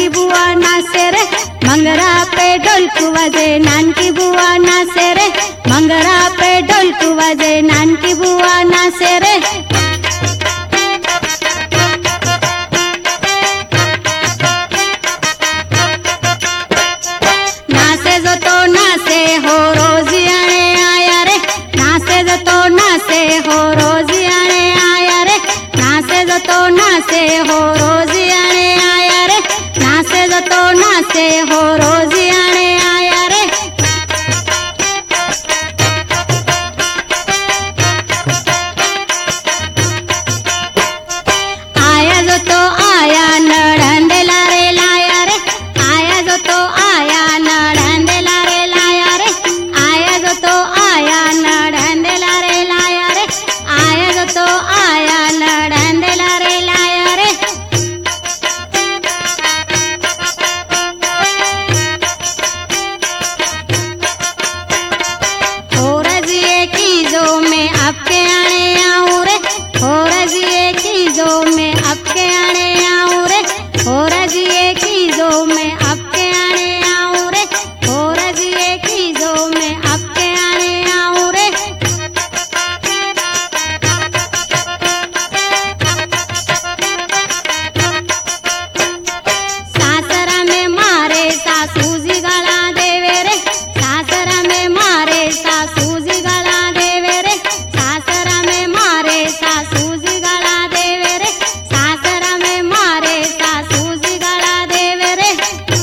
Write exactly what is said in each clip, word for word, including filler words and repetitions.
नानकी बुआ नाचे रे मंगरा पे ढोलकू बजे, नानकी बुआ नाचे रे मंगरा पे ढोलकू बजे, नानकी बुआ नाचे रे। नाचे जो तो नाचे हो रोजियाने आया रे, नाचे जो तो नाचे हो रोजियाने आया रे, नाचे जो तो नाचे हो रोजियाने आया रे, नाचे जो तो नाचे हो रोजियाने आया रे। आया जो तो आया नड़ंदेला रे लाया रे, आया जो तो आया नड़ंदेला रे लाया रे, आया जो तो आया नड़ंदेला रे लाया रे, आया जो तो आया नड़ंदेला रे लाया रे। हो रजिए की जो मैं आपके आने आऊं रे, हो रजिए की जो मैं आपके आने आऊं रे, हो रजिए की जो मैं आपके आने आऊं रे, हो रजिए की जो मैं आपके आने आऊं रे। सासरा में मारे सासू जी गला देवे रे, सासरा में मारे सासू जी गला देवे रे, सासरा में मारे सासू जी गला देवे रे, सासरा में मारे सासू जी गला देवे रे।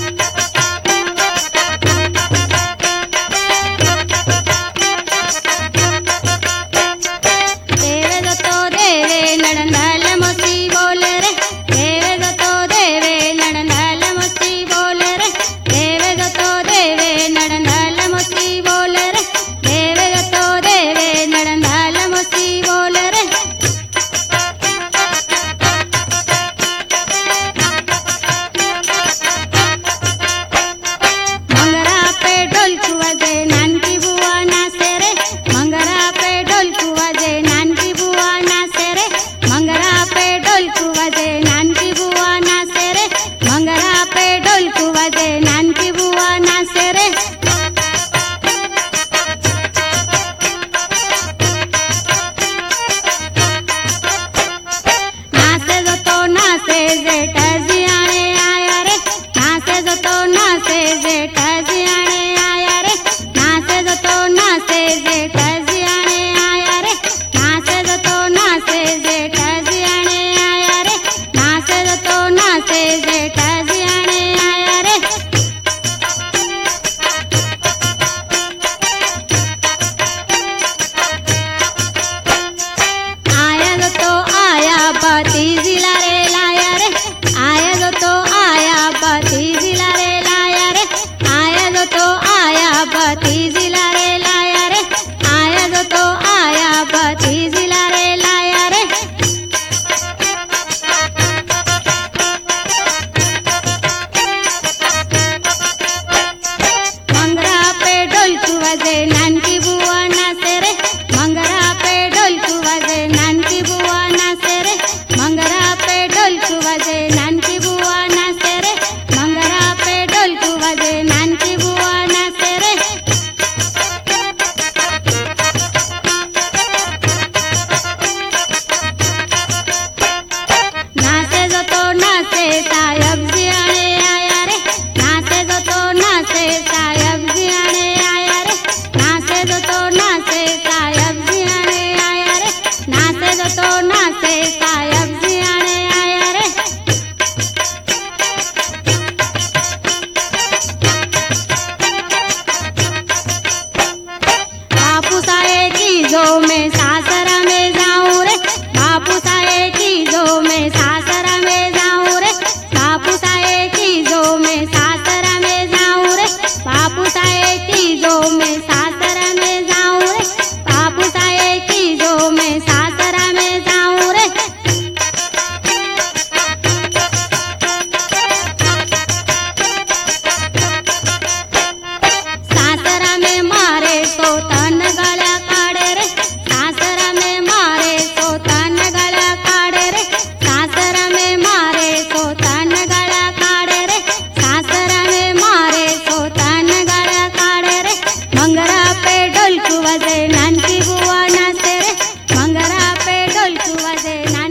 ढोलक बजे, नानी